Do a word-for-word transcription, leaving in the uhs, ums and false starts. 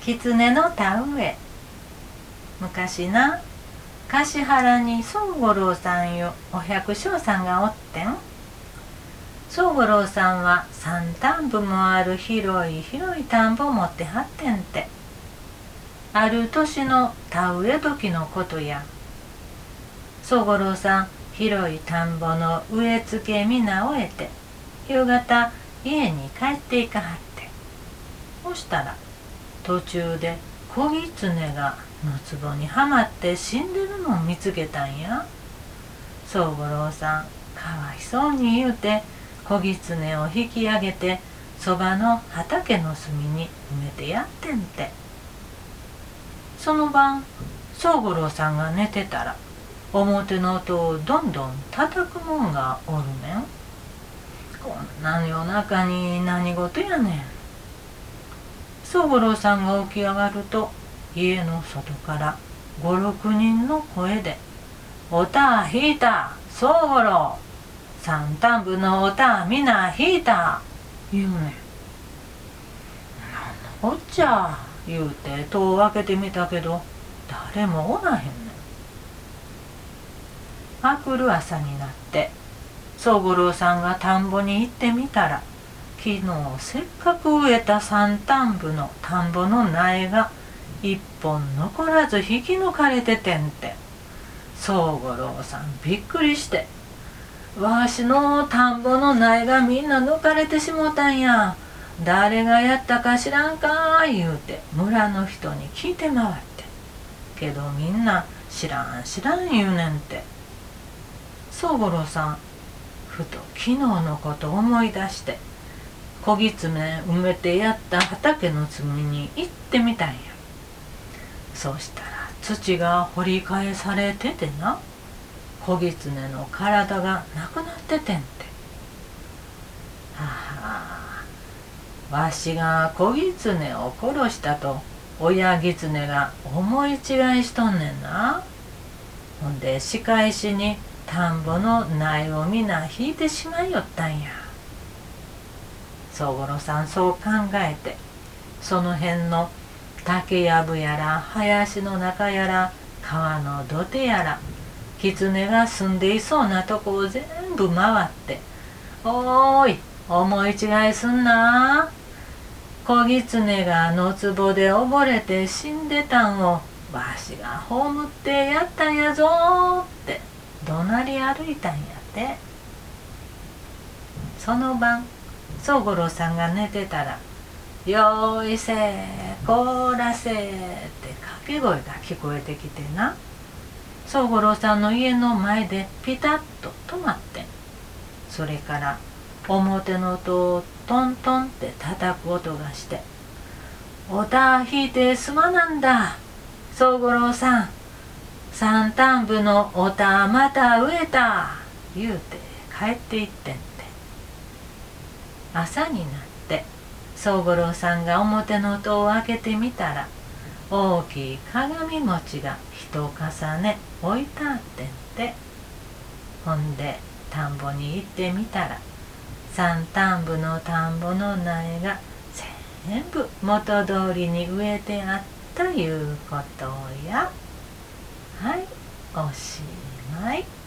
狐の田植え。昔な、橿原に宗五郎さんよお百姓さんがおってん。宗五郎さんは三反部もある広い広い田んぼを持ってはってんて。ある年の田植え時のことや。宗五郎さん広い田んぼの植え付け皆終えて夕方家に帰っていかはって、そしたら途中で子狐がのつぼにはまって死んでるのを見つけたんや。宗五郎さんかわいそうに言うて子狐を引き上げてそばの畑の隅に埋めてやってんて。その晩宗五郎さんが寝てたら表の音をどんどん叩くもんがおるねん。こんな夜中に何事やねん。宗五郎さんが起き上がると家の外から五六人の声で「おた引いた宗五郎、三反部のおたみな引いた」言うねん。なんのこっちゃ言うて戸を開けてみたけど誰もおらへんねん。あくる朝になって宗五郎さんが田んぼに行ってみたら、昨日せっかく植えた三反部の田んぼの苗が一本残らず引き抜かれててんて。宗五郎さんびっくりして「わしの田んぼの苗がみんな抜かれてしもたんや。誰がやったか知らんか」言うて村の人に聞いて回って、けどみんな知らん知らん言うねんて。宗五郎さんふと昨日のことを思い出して小狐埋めてやった畑の隅に行ってみたんや。そうしたら土が掘り返されててな、小狐の体がなくなっててんて。はあ、わしが小狐を殺したと親狐が思い違いしとんねんな。ほんで仕返しに田んぼの苗をみな引いてしまいよったんや。宗五郎さんそう考えて、その辺の竹やぶやら林の中やら川の土手やら狐が住んでいそうなとこを全部回って「おーい、思い違いすんな。小狐が野壺で溺れて死んでたんをわしが葬ってやったんやぞ」って怒鳴り歩いたんやて。その晩宗五郎さんが寝てたら「よーいせーこーらせー」って掛け声が聞こえてきてな、宗五郎さんの家の前でピタッと止まってん。それから表の戸をトントンって叩く音がして「おた引いてすまなんだ宗五郎さん、三反部のおたまた植えた」言うて帰っていってんて。朝になって宗五郎さんが表の戸を開けてみたら、大きい鏡餅が一重ね置いてあってんて。ほんで田んぼに行ってみたら、三反部の田んぼの苗が全部元通りに植えてあったいうことや。はい、おしまい。